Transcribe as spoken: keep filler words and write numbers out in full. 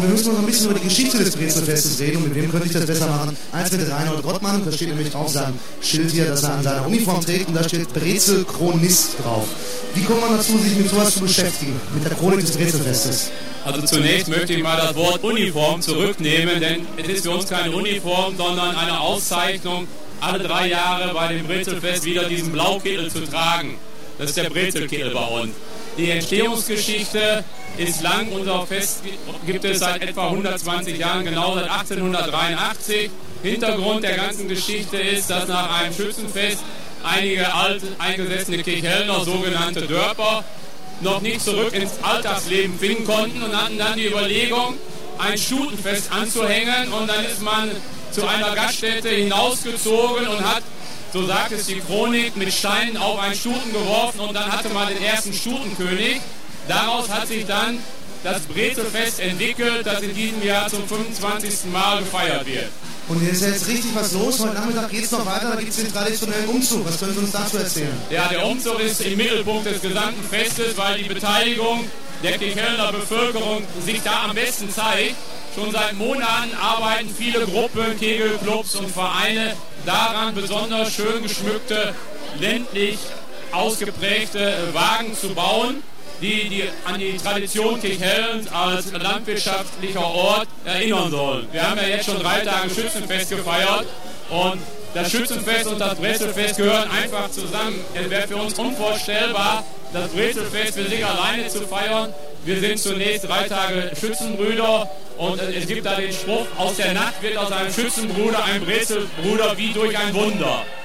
wir müssen noch ein bisschen über die Geschichte des Brezelfestes reden. Und mit wem könnte ich das besser machen als mit Reinhold Rottmann? Da steht nämlich auf seinem Schild hier, das er an seiner Uniform trägt. Und da steht Brezelchronist drauf. Wie kommt man dazu, sich mit sowas zu beschäftigen, mit der Chronik des Brezelfestes? Also zunächst möchte ich mal das Wort Uniform zurücknehmen, denn es ist für uns keine Uniform, sondern eine Auszeichnung, alle drei Jahre bei dem Brezelfest wieder diesen Blaukittel zu tragen. Das ist der Brezelkittel bei uns. Die Entstehungsgeschichte ist lang. Unser Fest gibt es seit etwa hundertzwanzig Jahren, genau seit achtzehnhundertdreiundachtzig. Hintergrund der ganzen Geschichte ist, dass nach einem Schützenfest einige alte, eingesessene Kirchhellner, sogenannte Dörper, noch nicht zurück ins Alltagsleben finden konnten und hatten dann die Überlegung, ein Stutenfest anzuhängen, und dann ist man zu einer Gaststätte hinausgezogen und hat, so sagt es die Chronik, mit Steinen auf einen Stuten geworfen, und dann hatte man den ersten Stutenkönig. Daraus hat sich dann das Brezelfest entwickelt, das in diesem Jahr zum fünfundzwanzigsten Mal gefeiert wird. Und hier ist ja jetzt richtig was los. Heute Nachmittag geht es noch weiter, da gibt es den traditionellen Umzug. Was können Sie uns dazu erzählen? Ja, der Umzug ist im Mittelpunkt des gesamten Festes, weil die Beteiligung der Kirchhellner Bevölkerung sich da am besten zeigt. Schon seit Monaten arbeiten viele Gruppen, Kegelclubs und Vereine daran, besonders schön geschmückte, ländlich ausgeprägte Wagen zu bauen, die, die an die Tradition Kirchhellen als landwirtschaftlicher Ort erinnern sollen. Wir haben ja jetzt schon drei Tage Schützenfest gefeiert, und das Schützenfest und das Brezelfest gehören einfach zusammen. Es wäre für uns unvorstellbar, das Brezelfest für sich alleine zu feiern. Wir sind zunächst drei Tage Schützenbrüder, und es gibt da den Spruch, aus der Nacht wird aus einem Schützenbruder ein Brezelbruder wie durch ein Wunder.